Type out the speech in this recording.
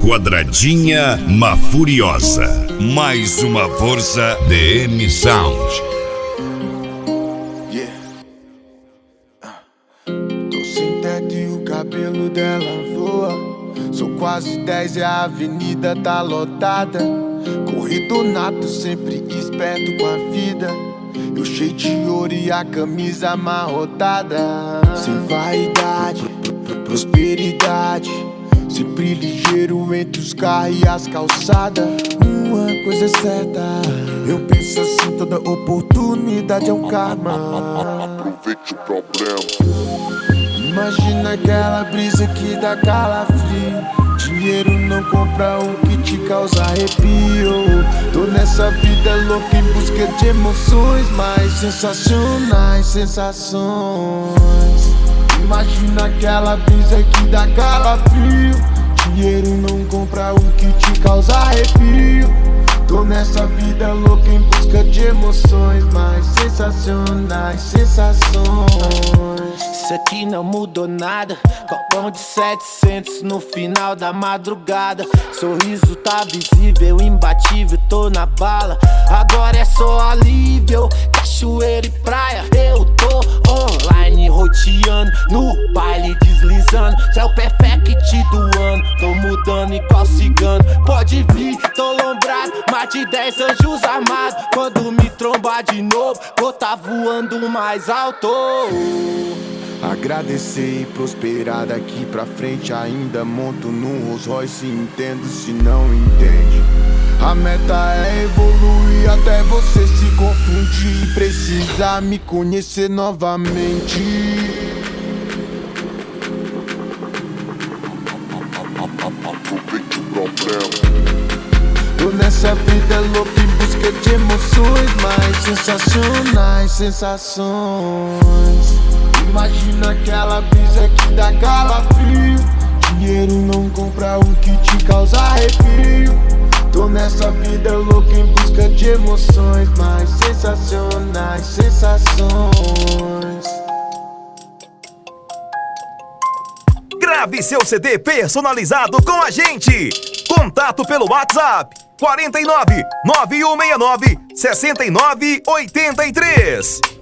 Quadradinha Mafuriosa. Mais uma força DM Sound. Tô sem teto e o cabelo dela voa. São quase 10 e a avenida tá lotada. Corrido nato, sempre esperto com a vida. Eu cheio de ouro e a camisa amarrotada. Sem vaidade, prosperidade. Sempre ligeiro entre os carros e as calçadas. Uma coisa é certa, eu penso assim, toda oportunidade é um karma. Aproveite o problema. Imagina aquela brisa que dá calafrio. Dinheiro não compra o que te causa arrepio. Tô nessa vida louca em busca de emoções mais sensacionais, sensações. Imagina aquela brisa que dá calafrio. Dinheiro não compra o que te causa arrepio. Tô nessa vida louca em busca de emoções mais sensacionais, sensações. Isso aqui não mudou nada. Copão de 700 no final da madrugada. Sorriso tá visível, imbatível, tô na bala. Agora é só alívio, cachoeira e praia. Eu tô online, roteando, no baile deslizando. Céu perfect do ano, tô mudando igual cigano. Pode vir, tô lombrado, mais de 10 anjos armados. Quando me trombar de novo, vou tá voando mais alto. Agradecer e prosperar daqui pra frente. Ainda monto num Rolls Royce, entendo se não entende. A meta é evoluir até você se confundir e precisar me conhecer novamente. Aproveite o problema. Tô nessa vida louca em busca de emoções mais sensacionais, sensações. Imagina aquela brisa que dá calafrio. Dinheiro não compra o que te causa arrepio. Tô nessa vida louca em busca de emoções mais sensacionais, sensações. Grave seu CD personalizado com a gente. Contato pelo WhatsApp 49 9169 6983.